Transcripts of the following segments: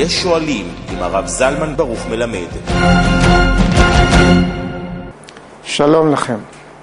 יש שואלים עם הרב זלמן ברוך מלמד. שלום לכם.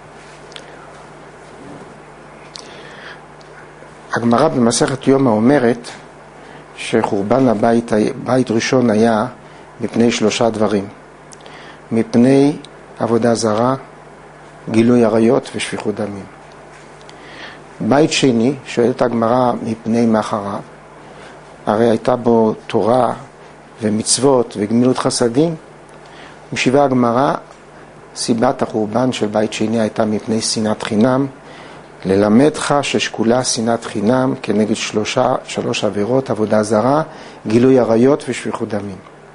הגמרא במסכת יומא אומרת שחורבן בית ראשון היה מפני 3 דברים: מפני עבודה זרה, גילוי עריות ושפיכות דמים. בית שני, שואלת הגמרא, מפני מאחריו, הרי הייתה בו תורה ומצוות וגמילות חסדים. משיבה הגמרא, סיבת החורבן של בית שני הייתה מפני שנאת חינם, ללמדך ששקולה שנאת חינם כנגד 3 עבירות: עבודה זרה, גילוי עריות ושפיכות דמים.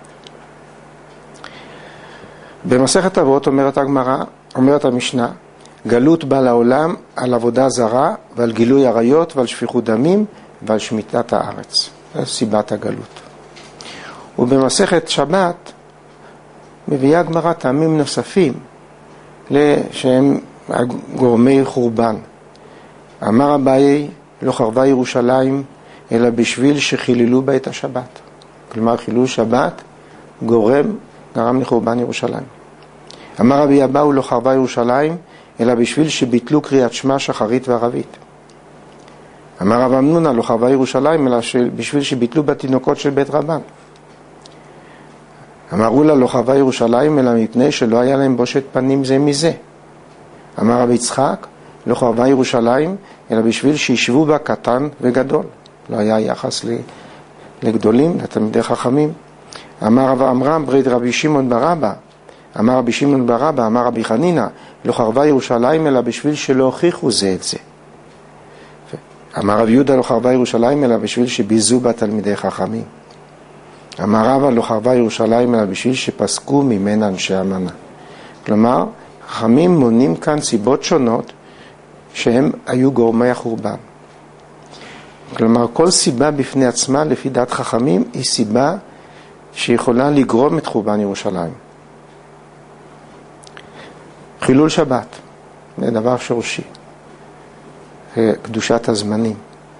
במסכת אבות אומרת המשנה, גלות בא לעולם על עבודה זרה ועל גילוי עריות ועל שפיכות דמים ועל שמיטת הארץ. זו סיבת הגלות. ובמסכת שבת מביאה הגמרא טעמים נוספים שהם גורמי חורבן. אמר אביי, לא חרבה ירושלים אלא בשביל שחיללו בה את השבת. כלומר, חילול שבת גרם לחורבן ירושלים. אמר רבי אבאו, לא חרבה ירושלים אלא בשביל שביטלו קריאת שמע שחרית וערבית. אמר רב אמנונה, לא חרבה ירושלים אלא בשביל שביטלו בתינוקות של בית רבן. אמרו לה, לא חרבה ירושלים אלא מפני שלא היה להם בושת פנים זה מזה. אמר רבי יצחק, לא חרבה ירושלים אלא בשביל שישבו בה קטן וגדול. לא היה יחס לגדולים, לתלמידי חכמים. אמר רב עמרם ברד רבי שמעון ברבא, אמר רבי שמעון ברבא, אמר רבי חנינא, לא חרבה ירושלים אלא בשביל שלא הוכיחו זה את זה. אמר רב יהודה, לא חרבה ירושלים אלא בשביל שביזו בה תלמידי חכמים. אמר רבא, לא חרבה ירושלים אלא בשביל שפסקו ממנה אנשי המנה. כלומר, חכמים מונים כאן סיבות שונות שהם היו גורמי החורבן. כלומר, כל סיבה בפני עצמה לפי דעת חכמים היא סיבה שיכולה לגרום את חורבן ירושלים. חילול שבת, זה דבר שורשי. קדושת הזמנים.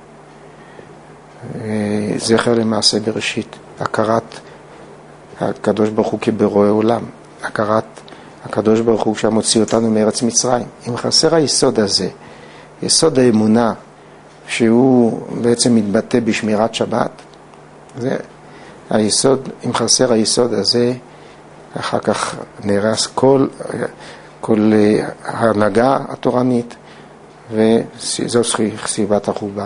זכר למעשה בראשית. הכרת הקדוש ברוך הוא כבורא עולם. הכרת הקדוש ברוך הוא שמוציא אותנו מארץ מצרים. אם חסר היסוד הזה, יסוד האמונה, שהוא בעצם מתבטא בשמירת שבת, זה היסוד. אם חסר היסוד הזה, אחר כך נרס כל ההנהגה התורנית, וזו סיבת החורבן.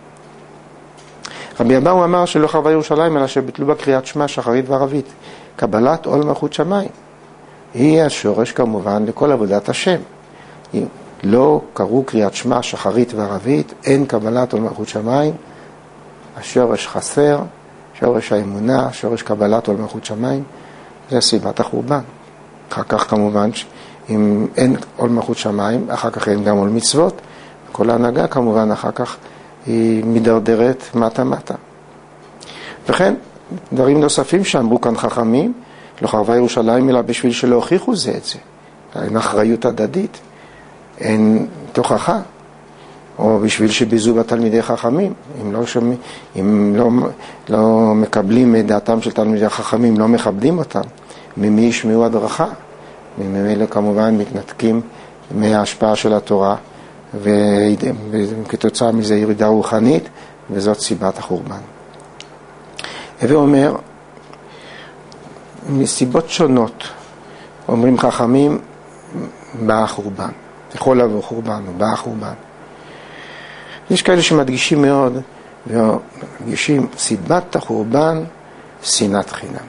רבי אבאו אמר שלא חרבה ירושלים אלא שביטלו בה קריאת שמע שחרית וערבית. קבלת עול מלכות שמיים היא השורש כמובן לכל עבודת השם. אם לא קראו קריאת שמע שחרית וערבית, אין קבלת עול מלכות שמיים. השורש חסר, שורש האמונה, שורש קבלת עול מלכות שמיים, זה סיבת החורבן. אחר כך כמובן אם אין עול מלכות שמיים, אחר כך אין גם עול מצוות. כל ההנהגה כמובן אחר כך היא מדרדרת מטה. וכן, דברים נוספים שאמרו כאן חכמים, לא חרבה ירושלים אלא בשביל שלא הוכיחו זה את זה. אין אחריות הדדית, אין תוכחה, או בשביל שביזו בתלמידי חכמים. אם לא מקבלים את דעתם של תלמידי חכמים, לא מכבדים אותם, ממי ישמעו הדרכה? ממילא כמובן מתנתקים מההשפעה של התורה, וכתוצאה מזה ירידה רוחנית, וזאת סיבת החורבן. ואומר, מסיבות שונות, אומרים חכמים, בא החורבן. יכול לבוא חורבן, או בא החורבן. יש כאלה שמדגישים מאוד, ומדגישים סיבת החורבן, שנאת חינם.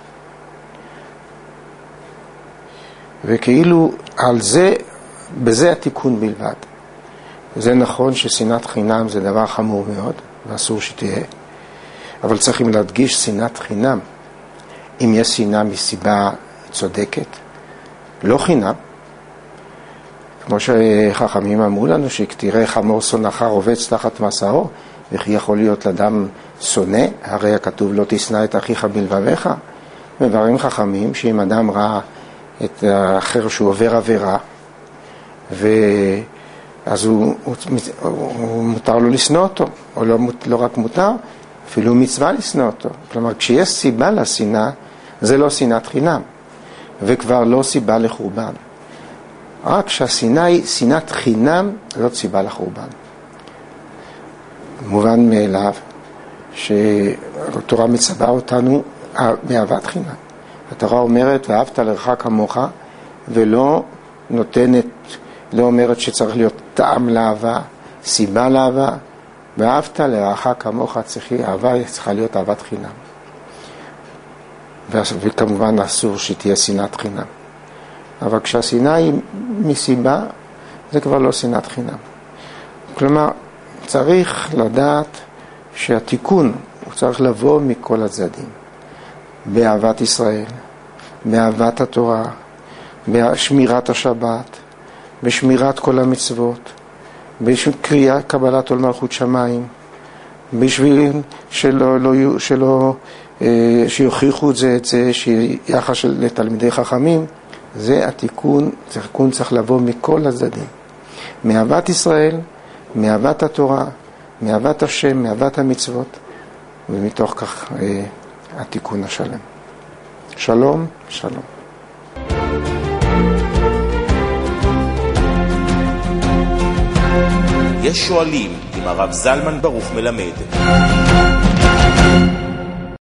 וכאילו על זה, בזה התיקון בלבד. זה נכון ששנאת חינם זה דבר חמור מאוד, ואסור שתהיה. אבל צריכים להדגיש שנאת חינם. אם יש שנאה מסיבה צודקת, לא חינם. כמו שחכמים אמרו לנו, שתראה חמור שונאך רובץ תחת מסעו, וכי יכול להיות לאדם שונא, הרי הכתוב לא תשנא את אחיך בלבביך. מבררים חכמים שאם אדם ראה את האחר שהוא עובר עבירה, אז הוא מותר לו לשנוא אותו, או לא רק מותר, אפילו מצווה לשנוא אותו. כלומר, כשיש סיבה לשנאה, זה לא שנאת חינם, וכבר לא סיבה לחורבן. רק כשהשנאה היא שנאת חינם, זאת סיבה לחורבן. מובן מאליו שהתורה מצווה אותנו מאהבת חינם. התורה אומרת, ואהבת לרעך כמוך, ולא נותנת, לא אומרת שצריך להיות טעם לאהבה, סיבה לאהבה. ואהבת לרעך כמוך, אהבה צריכה להיות אהבת חינם. וכמובן אסור שתהיה שנאת חינם. אבל כשהשנאה היא מסיבה, זה כבר לא שנאת חינם. כלומר, צריך לדעת שהתיקון הוא צריך לבוא מכל הצדדים. באהבת ישראל, באהבת התורה, בשמירת השבת, בשמירת כל המצוות, בקריאת קבלת עול מלכות שמיים, בשביל שיוכיחו את זה, שיחס לתלמידי חכמים. זה התיקון צריך לבוא מכל הצדדים. מאהבת ישראל, מאהבת התורה, מאהבת השם, מאהבת המצוות, ומתוך כך התיקון השלם. שלום, שלום. יש שואלים אם הרב זלמן ברוך מלמד.